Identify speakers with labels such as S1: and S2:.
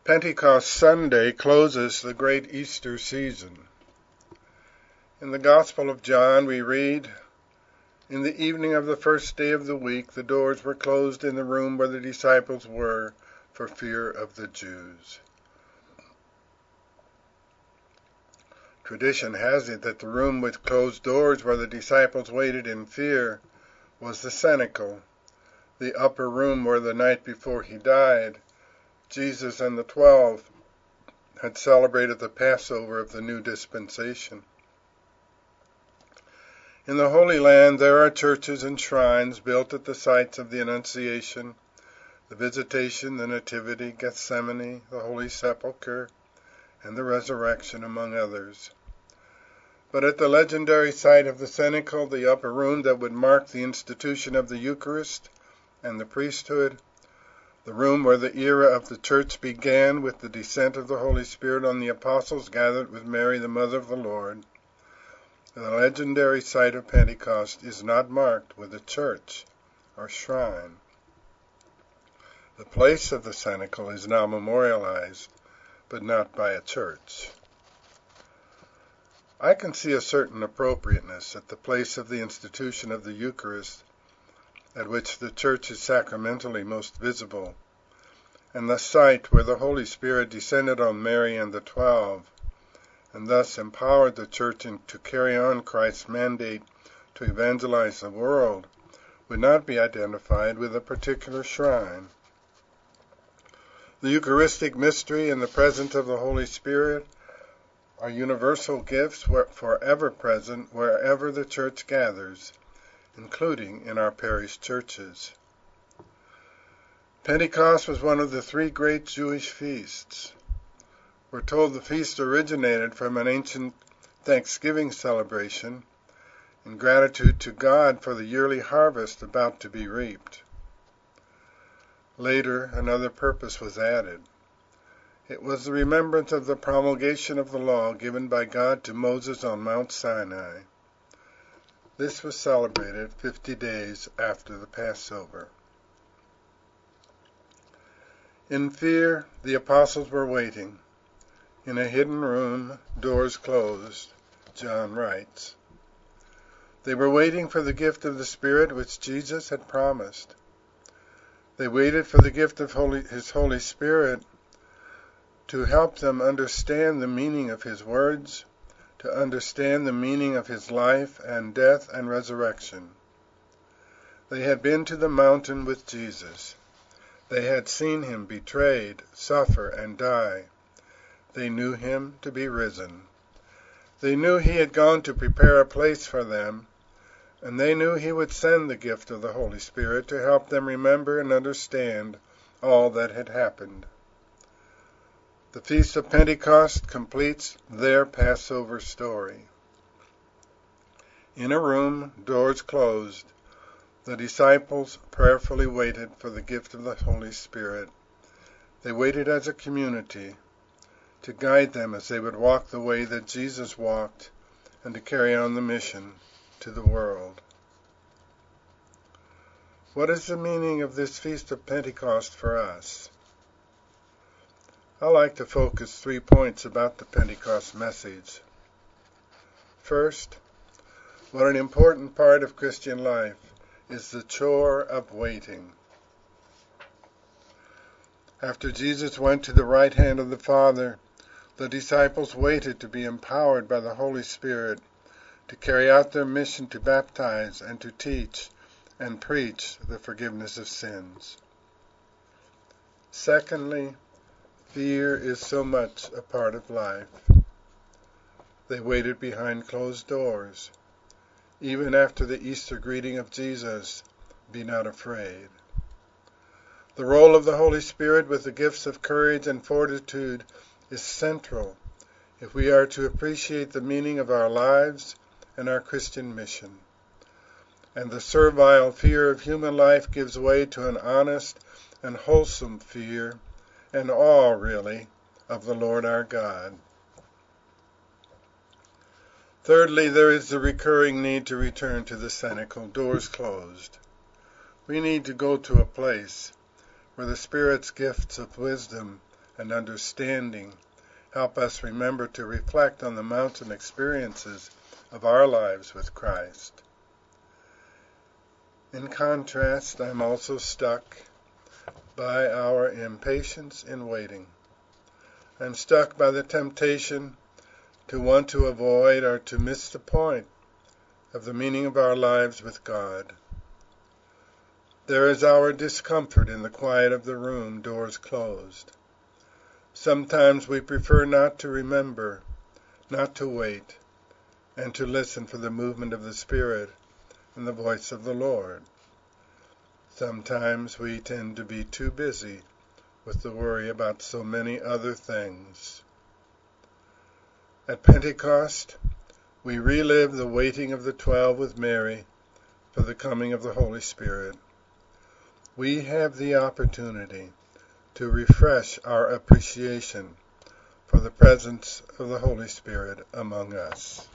S1: Pentecost Sunday closes the great Easter season. In the Gospel of John we read, "In the evening of the first day of the week, the doors were closed in the room where the disciples were for fear of the Jews." Tradition has it that the room with closed doors where the disciples waited in fear was the cenacle, the upper room where the night before he died, Jesus and the 12 had celebrated the Passover of the new dispensation. In the Holy Land there are churches and shrines built at the sites of the Annunciation, the Visitation, the Nativity, Gethsemane, the Holy Sepulchre, and the Resurrection, among others. But at the legendary site of the cenacle, the upper room that would mark the institution of the Eucharist and the priesthood, the room where the era of the Church began with the descent of the Holy Spirit on the apostles gathered with Mary, the Mother of the Lord, the legendary site of Pentecost is not marked with a church or shrine. The place of the cenacle is now memorialized, but not by a church. I can see a certain appropriateness at the place of the institution of the Eucharist, at which the Church is sacramentally most visible, and the site where the Holy Spirit descended on Mary and the 12, and thus empowered the Church to carry on Christ's mandate to evangelize the world, would not be identified with a particular shrine. The Eucharistic mystery and the presence of the Holy Spirit are universal gifts forever present wherever the Church gathers, including in our parish churches. Pentecost was one of the three great Jewish feasts. We're told the feast originated from an ancient Thanksgiving celebration in gratitude to God for the yearly harvest about to be reaped. Later, another purpose was added. It was the remembrance of the promulgation of the law given by God to Moses on Mount Sinai. This was celebrated 50 days after the Passover. In fear, the apostles were waiting. In a hidden room, doors closed, John writes. They were waiting for the gift of the Spirit which Jesus had promised. They waited for the gift of His Holy Spirit to help them understand the meaning of His words, to understand the meaning of His life and death and resurrection. They had been to the mountain with Jesus. They had seen Him betrayed, suffer, and die. They knew Him to be risen. They knew He had gone to prepare a place for them, and they knew He would send the gift of the Holy Spirit to help them remember and understand all that had happened. The Feast of Pentecost completes their Passover story. In a room, doors closed, the disciples prayerfully waited for the gift of the Holy Spirit. They waited as a community to guide them as they would walk the way that Jesus walked and to carry on the mission to the world. What is the meaning of this Feast of Pentecost for us? I like to focus 3 points about the Pentecost message. First, what an important part of Christian life is the chore of waiting. After Jesus went to the right hand of the Father, the disciples waited to be empowered by the Holy Spirit to carry out their mission to baptize and to teach and preach the forgiveness of sins. Secondly, fear is so much a part of life. They waited behind closed doors. Even after the Easter greeting of Jesus, "Be not afraid." The role of the Holy Spirit with the gifts of courage and fortitude is central if we are to appreciate the meaning of our lives and our Christian mission. And the servile fear of human life gives way to an honest and wholesome fear and awe, really, of the Lord our God. Thirdly, there is the recurring need to return to the cenacle, doors closed. We need to go to a place where the Spirit's gifts of wisdom and understanding help us remember to reflect on the mountain experiences of our lives with Christ. In contrast, I'm also struck by our impatience in waiting. I'm struck by the temptation to want to avoid or to miss the point of the meaning of our lives with God. There is our discomfort in the quiet of the room, doors closed. Sometimes we prefer not to remember, not to wait, and to listen for the movement of the Spirit and the voice of the Lord. Sometimes we tend to be too busy with the worry about so many other things. At Pentecost, we relive the waiting of the 12 with Mary for the coming of the Holy Spirit. We have the opportunity to refresh our appreciation for the presence of the Holy Spirit among us.